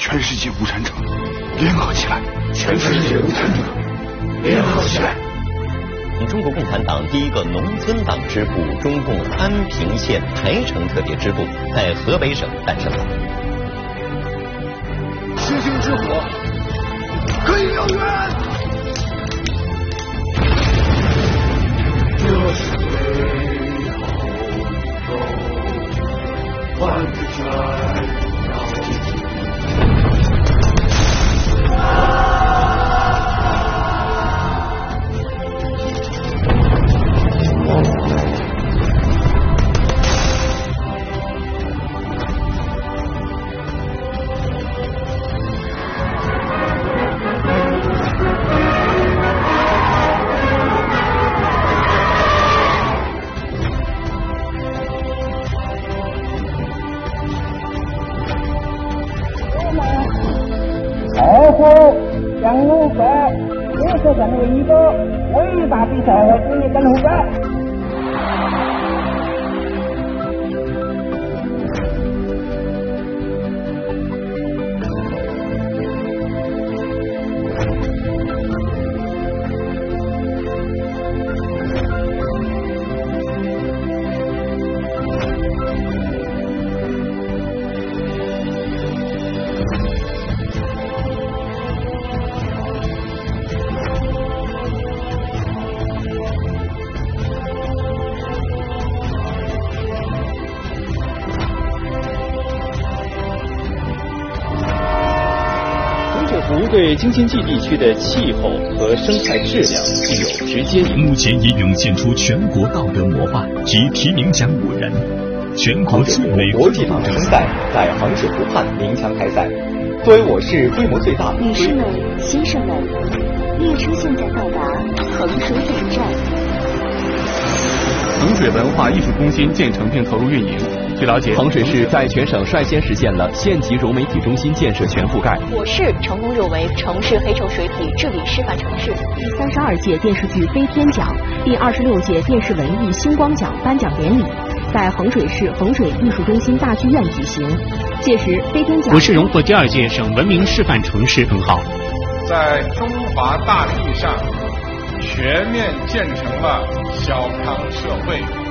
全世界无产者联合起来！ 全世界无产者联合起来！ 中国共产党第一个农村党支部中共安平县台城特别支部在河北省诞生了。 星星之火可以燎原。 这是最后万之泉要进行。 将5个也是成为一个伟大的社会主义政府者。 对京津冀地区的气候和生态质量具有直接影响。 目前已涌现出全国道德模范，其提名奖5人。全国最美国际马拉松赛在杭水湖畔鸣枪开赛。作为我市规模最大， 女士们、先生们，列车现在到达衡水总站。 衡水文化艺术中心建成并投入运营。据了解， 衡水市在全省率先实现了县级融媒体中心建设全覆盖。 我市成功入围城市黑臭水体治理示范城市。 第32届电视剧飞天奖、第26届电视文艺星光奖颁奖典礼在衡水市衡水艺术中心大剧院举行。届时，飞天奖我市荣获第2届省文明示范城市称号。 在中华大地上全面建成了小康社会。